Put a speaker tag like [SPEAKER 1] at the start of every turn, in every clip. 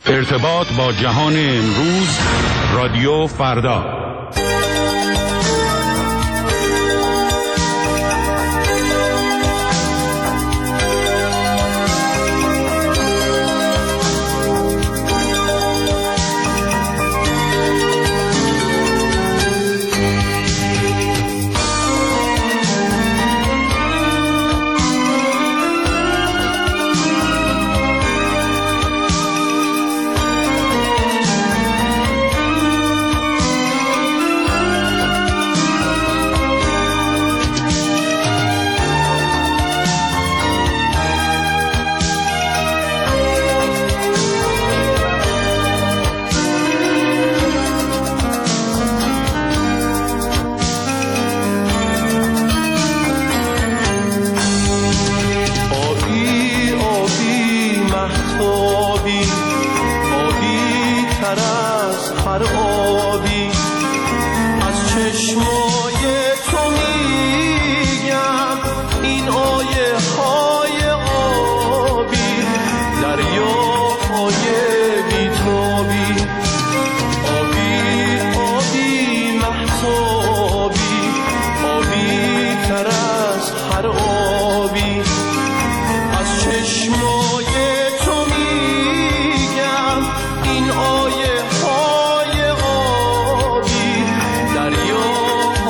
[SPEAKER 1] ارتباط با جهان امروز، رادیو فردا.
[SPEAKER 2] این آیه های آبی دریا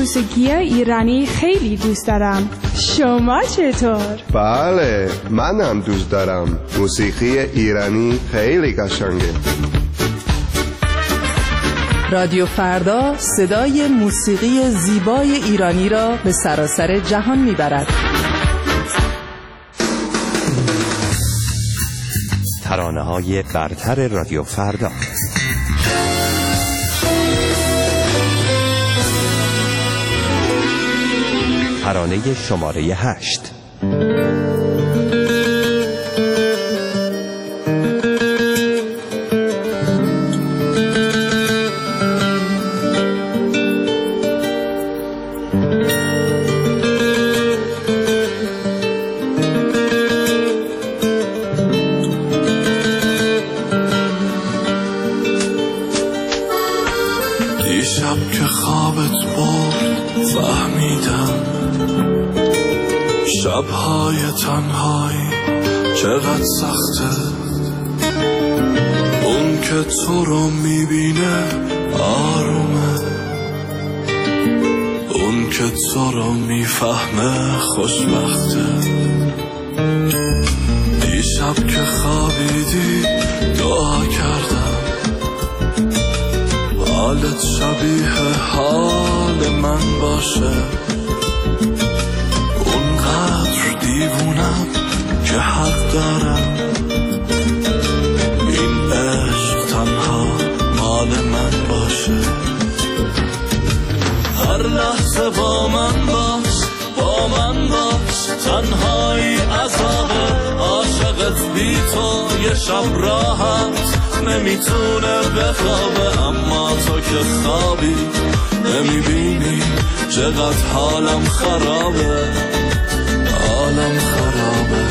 [SPEAKER 2] موسیقی ایرانی خیلی دوست دارم. شما چطور؟
[SPEAKER 3] بله، منم دوست دارم. موسیقی ایرانی خیلی قشنگه.
[SPEAKER 4] رادیو فردا صدای موسیقی زیبای ایرانی را به سراسر جهان میبرد.
[SPEAKER 5] ترانه‌های برتر رادیو فردا. ترانه شماره 8.
[SPEAKER 6] دیشب که خوابت برد فهمیدم شب‌های تنهایی چقدر سخته. اون که تو رو میبینه آرومه، اون که تو رو میفهمه خوشبخته. دیشب که خوابیدی دعا کردم حالت شبیه حال من باشه. اونقدر دیوونم که حق دارم این عشق تنها مال من باشه. هر لحظه با من باش، با من باش، تنهایی عذابه. عاشقت بی تو یه شب راحت نمیتونه بخوابه. اما تو که خوابی نمیبینی چقدر حالم خرابه، حالم خرابه.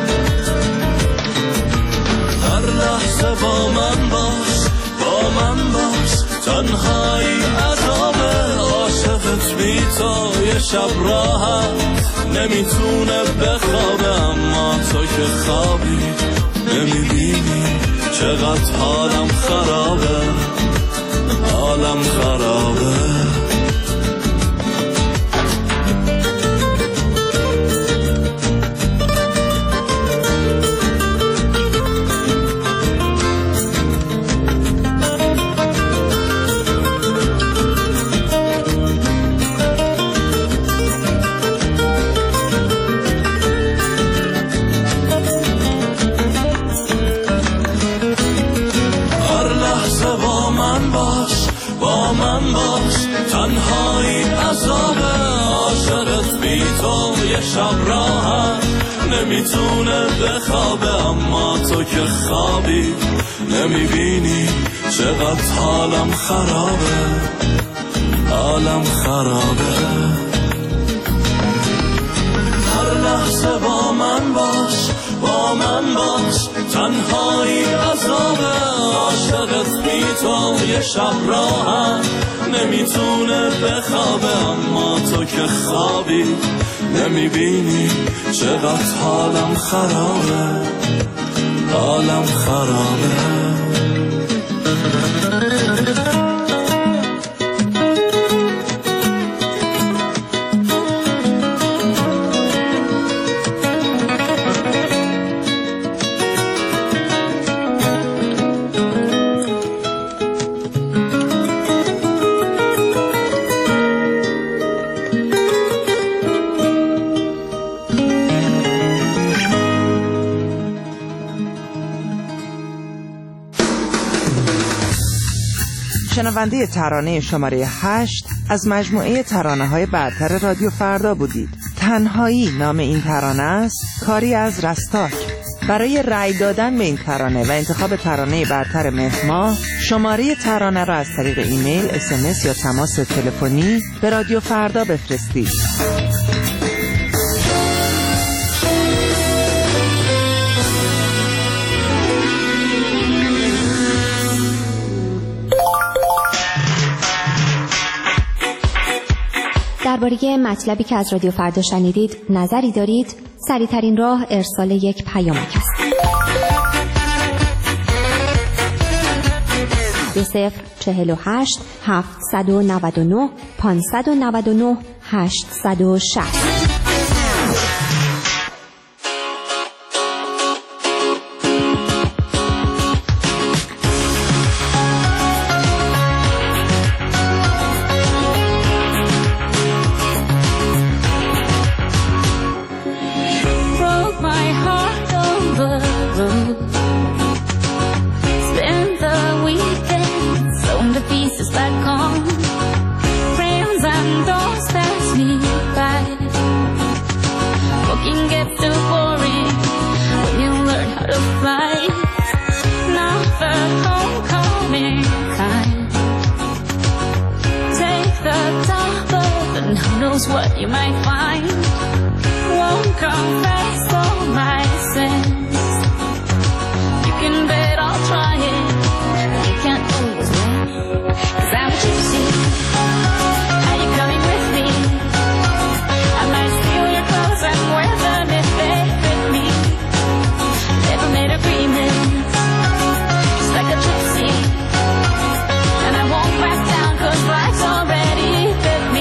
[SPEAKER 6] هر لحظه با من باش، با من باش، تنهایی عذابه. عاشقت بی تو یه شب راحت نمیتونه بخوابه. اما تو که خوابی نمیبینی چقدر حالم خرابه، حالم خرابه. تنهایی عذابه. عاشقت بی تو یه شب راحت نمیتونه بخوابه. اما تو که خوابی نمیبینی چقدر حالم خرابه، حالم خرابه. هر لحظه با من باش، با من باش، تنهایی عذابه. عاشقت بی تو یه شب راحت نمیتونه بخوابه. اما تو که خوابی نمیبینی چقدر حالم خرابه، حالم خرابه.
[SPEAKER 4] شنونده ترانه شماره 8 از مجموعه ترانه‌های برتر رادیو فردا بودید. تنهایی نام این ترانه است، کاری از رستاک. برای رأی دادن به این ترانه و انتخاب ترانه برتر مهر ماه، شماره ترانه را از طریق ایمیل، SMS یا تماس تلفنی به رادیو فردا بفرستید.
[SPEAKER 7] درباره مطلبی که از رادیو فردا شنیدید نظری دارید؟ سریع‌ترین راه ارسال یک پیامک است. 2048 799 599 860.
[SPEAKER 8] What you might find won't confess all my sins. You can bet I'll try it. You can't always win, 'cause I'm a gypsy. Are you coming with me? I might steal your clothes and wear them if they fit me. Never made agreements, just like a gypsy. And I won't back down 'cause life's already fit me.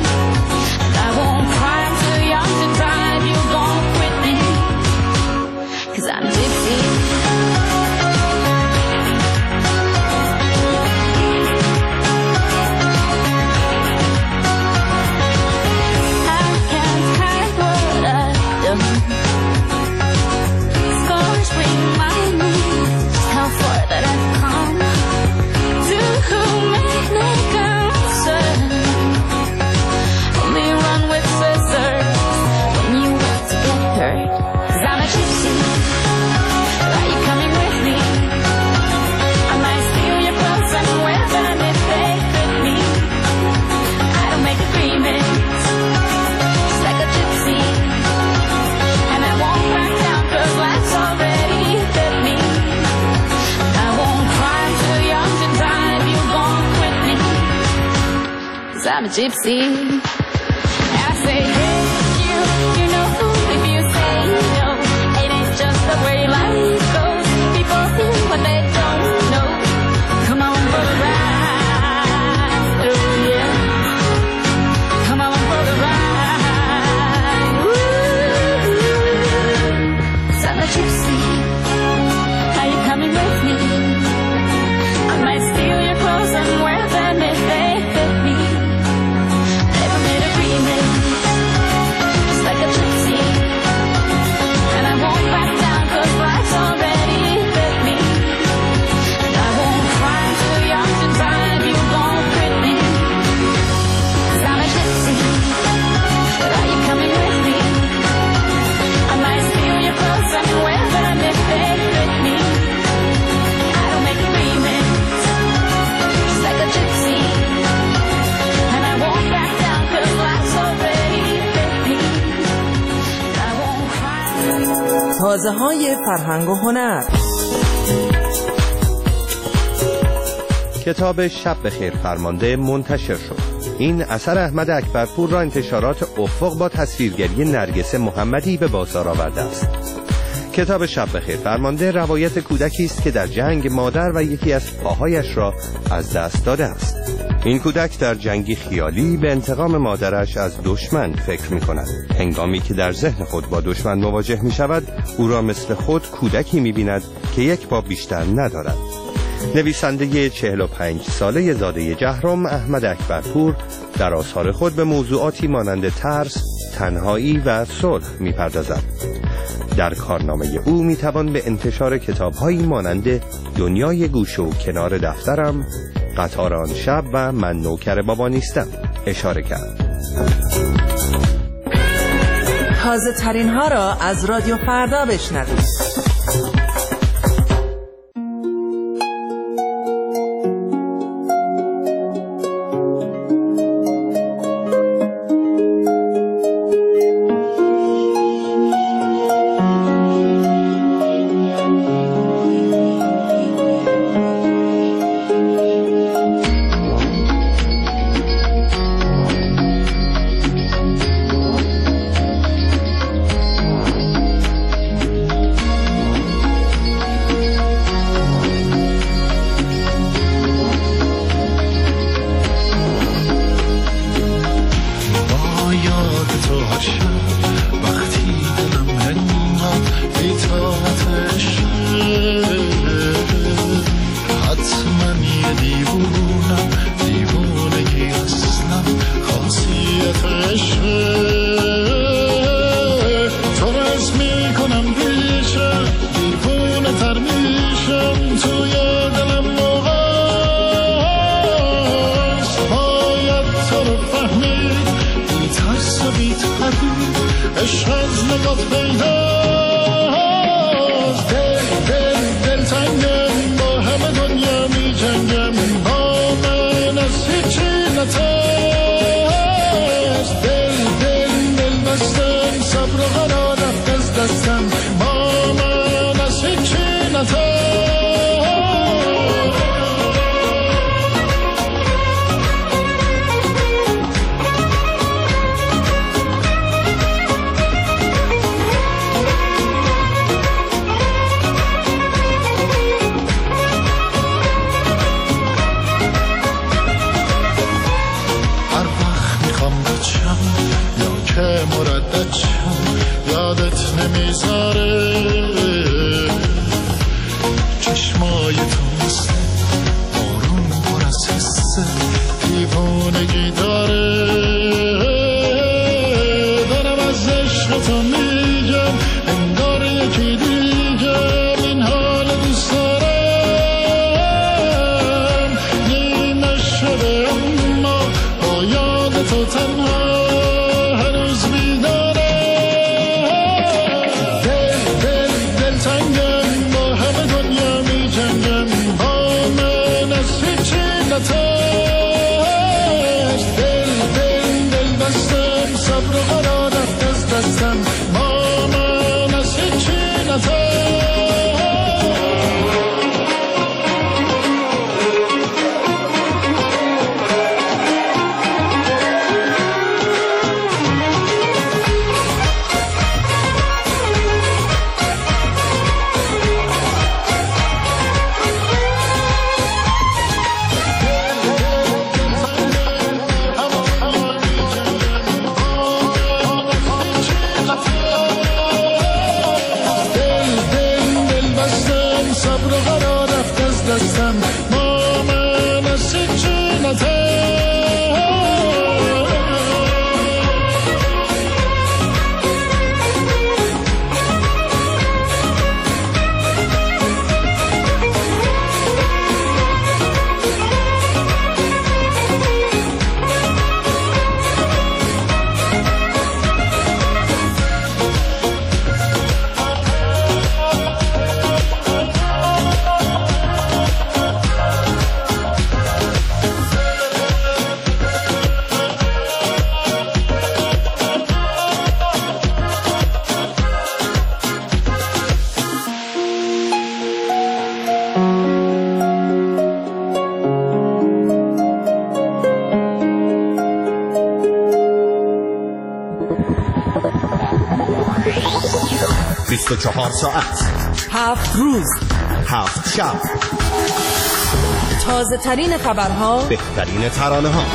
[SPEAKER 8] I'm a gypsy. I can't hide what I've done. Scars remind me just how far that I've come. To whom it may concern, only run with scissors when you want to get hurt. 'Cause I'm a gypsy. I'm a gypsy. I say, hey, you know, if you say no, it ain't just the way life goes. People feel what they don't know. Come on for the ride, oh yeah. Come on for the ride. Woo. So I'm a gypsy. Are you coming with me? I might steal your clothes and wear them if they fit me.
[SPEAKER 4] تازه‌های فرهنگ و هنر.
[SPEAKER 5] کتاب شب بخیر فرمانده منتشر شد. این اثر احمد اکبرپور را انتشارات افق با تصویرگری نرگس محمدی به بازار آورده است. کتاب شب بخیر فرمانده روایت کودکی است که در جنگ مادر و یکی از پاهایش را از دست داده است. این کودک در جنگی خیالی به انتقام مادرش از دشمن فکر می کند. هنگامی که در ذهن خود با دشمن مواجه می شود، او را مثل خود کودکی می بیند که یک پا بیشتر ندارد. نویسنده 45 ساله زاده جهرم احمد اکبرپور در آثار خود به موضوعاتی مانند ترس، تنهایی و صلح می پردازد. در کارنامه او می توان به انتشار کتاب‌هایی مانند دنیای گوشه و کنار دفترم، قطار آن شب و من نوکر بابا نیستم اشاره کرد.
[SPEAKER 4] تازه ترین ها را از رادیو فردا بشنوید.
[SPEAKER 6] من یه دیوونم، دیوونگی اصلا خاصیت عشقه. تو رس میکنم بیشم، دیوونه تر میشم توی دلم موقعست. باید تو رو فهمید، بی ترس و بی تردید عشق از نگات پیداست. دل تنگم، با همه دنیا می جنگم، با من از هیچی نترس. دل بستم، صبر و قرار رفت از دستم، با من از هیچی نترس. مردد شم یادت نمیذاره، چشمای تو مثل بارون پر از حسه، دیوانگی داره. دارم از عشق تو میگم، انگار یکی دیگم این حال دوست دارم. نیمه شده اما با یاد تو تنها
[SPEAKER 9] ساعت 7 روز 7 شب،
[SPEAKER 10] تازه ترین خبرها،
[SPEAKER 9] بهترین ترانه ها.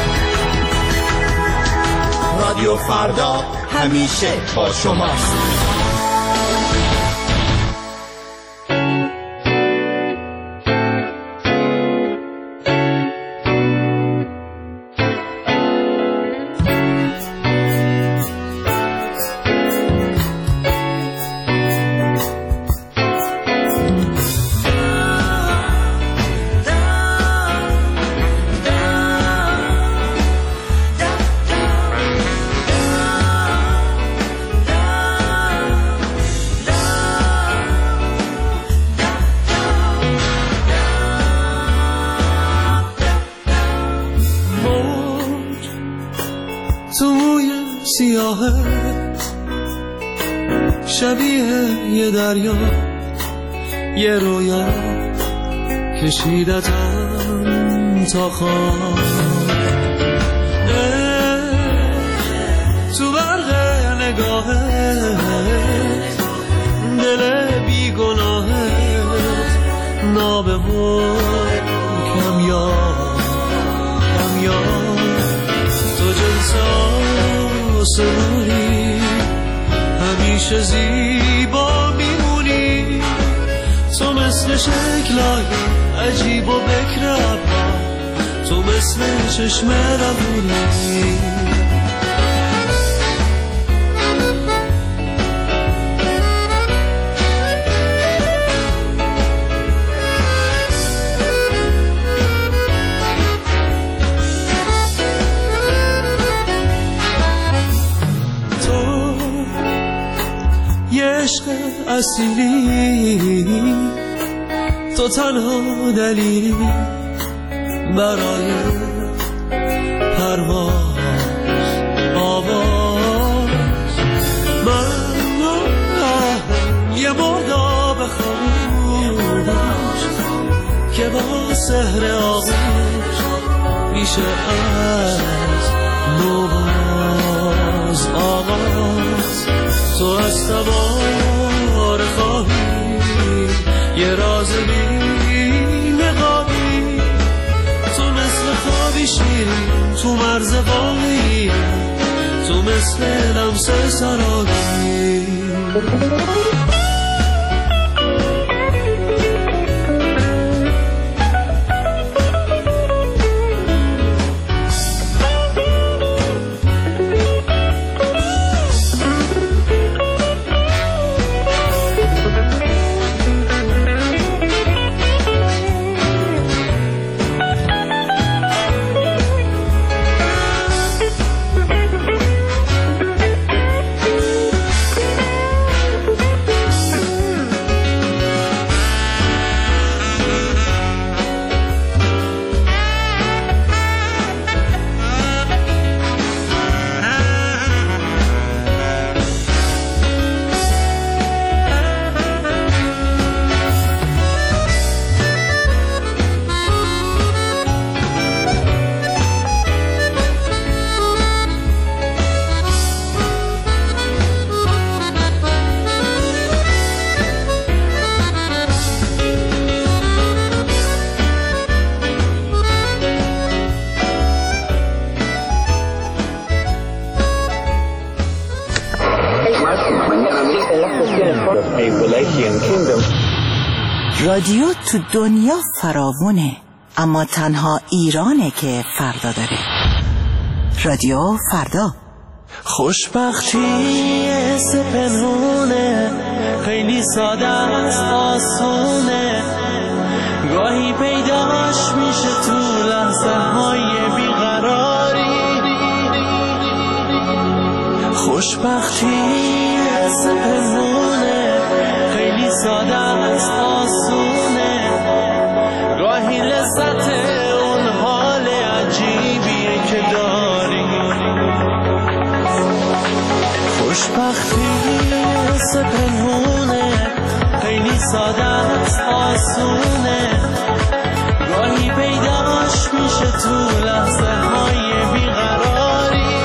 [SPEAKER 9] رادیو فردا همیشه با شماست.
[SPEAKER 11] شبیه یه دریا، یه رویا کشیدتم تا خواب، تو برق نگاهت دل بیگناهت نابه کمیاب تو جلسا سوری همیشه زیبا میمونی، تو مثل شکلای عجیب و بکرم تو مثل چشم روونی عشق اصیلی تو تنها دلیلی برای پرواز آواز من یه مرداب خاموش که با سحر آغوش میشه از نوباز آغاز تو از سوار خواهی یه راز بی نقابی تو مثل خوابی شیرین تو مرز واقعی تو مثل لمس سرابی
[SPEAKER 4] رادیو تو دنیا فراوونه، اما تنها ایرانه که فردا داره. رادیو فردا.
[SPEAKER 11] خوشبختی حس پنهونه، خیلی ساده است، آسونه، گاهی پیداش میشه تو لحظه های بیقراری. خوشبختی حس پنهونه، خیلی ساده است، آسونه، گاهی لذت اون حال عجیبیه که داری. خوشبختی حس پنهونه، خیلی ساده است، آسونه، گاهی پیداش میشه تو لحظه های بیقراری.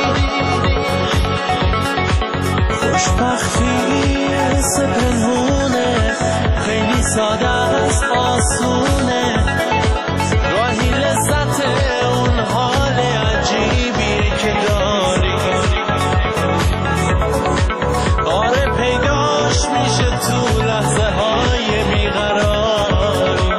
[SPEAKER 11] خوشبختی حس پنهونه، خیلی ساده است، آسونه، گاهی لذت اون حال عجیبیه که داری. آره پیداش میشه تو لحظه های بیقراری.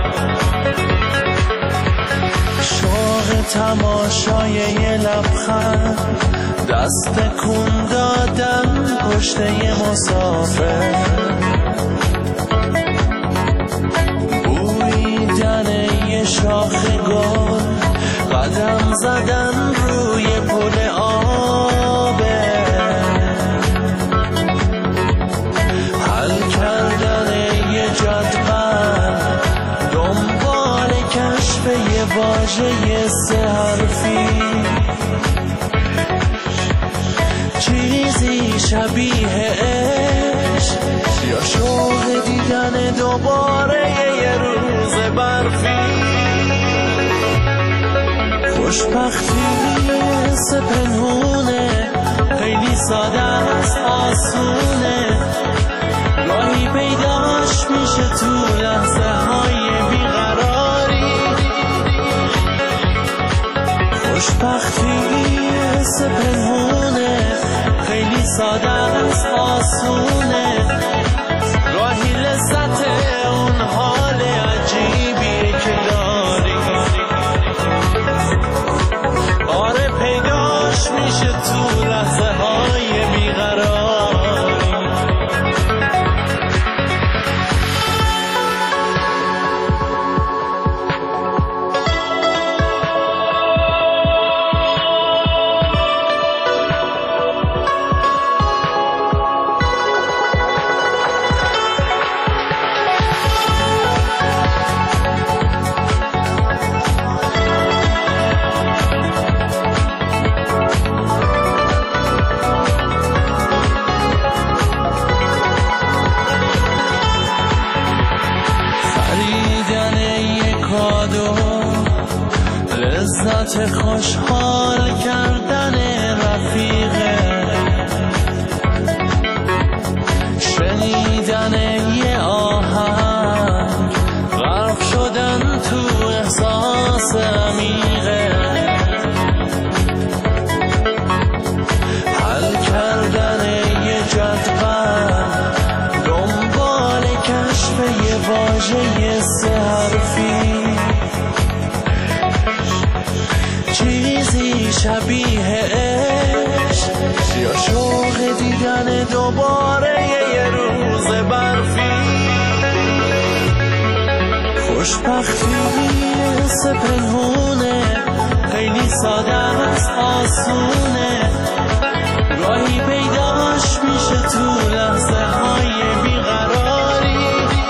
[SPEAKER 11] شوق تماشای یه لبخند، دست کن دادم پشت یه مسافر، بویدن یه شاخ گل، قدم زدن روی پل آبه، حل کردن یه جدول، دنبال کشف یه واژه سه حرفی، چیزی شبیه عشق یا شوق دیدن دوباره یه روز برفی. خوشبختی حس پنهونه، خیلی ساده است، آسونه، گاهی پیداش میشه تو لحظه های بیقراری. خوشبختی حس پنهونه، خیلی ساده است، آسونه، گاهی لذت اون حال عجیبیه لذت خوشحال کردن رفیقه، شنیدن یه آهنگ، غرق شدن تو احساس عمیقه، حل کردن یه جدول، دنبال کشف یه واژه سه حرفی، چیزی شبیه عشق یا شوق دیدن دوباره یه روز برفی. خوشبختی حس پنهونه، خیلی ساده است، آسونه، گاهی پیداش میشه تو لحظه های بیقراری.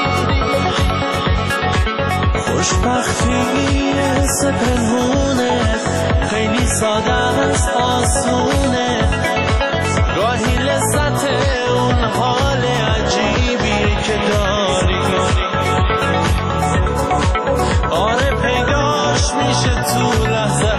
[SPEAKER 11] خوشبختی حس پنهونه، خیلی ساده است، آسونه، گاهی لذت اون حال عجیبی که داری. آره پیداش میشه تو لحظه